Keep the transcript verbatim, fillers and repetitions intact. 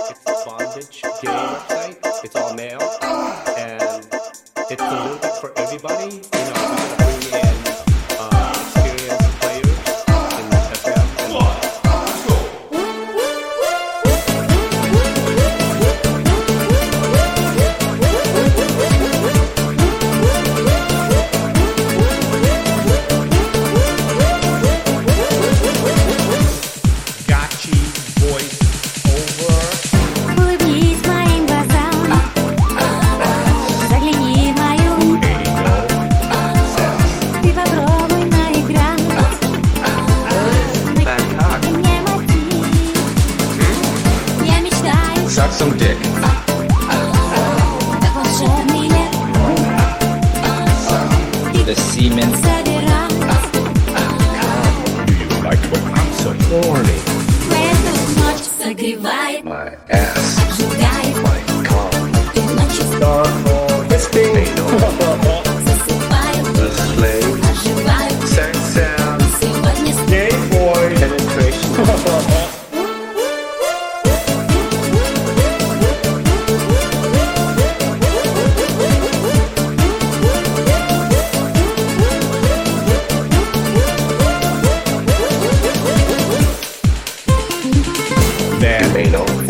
It's a bondage gay website. It's all male, and it's a little bit for everybody. You know, we're gonna bring in uh, experienced players in F F. And Gotchi voice over. Улыбнись моим глазам, загляни в мою. Ты попробуй наиграть. Ты мне мотив. Я мечтаю, Suck some dick. как волшебный лет. The semen. Собирать Do you like when I'm so horny? в эту ночь согревает, My ass, сжигает. my cock, Ты ночью star for fisting. засыпает, The slave, оживает. sex sound, Сегодня с gay boy, penetration. Damn anal.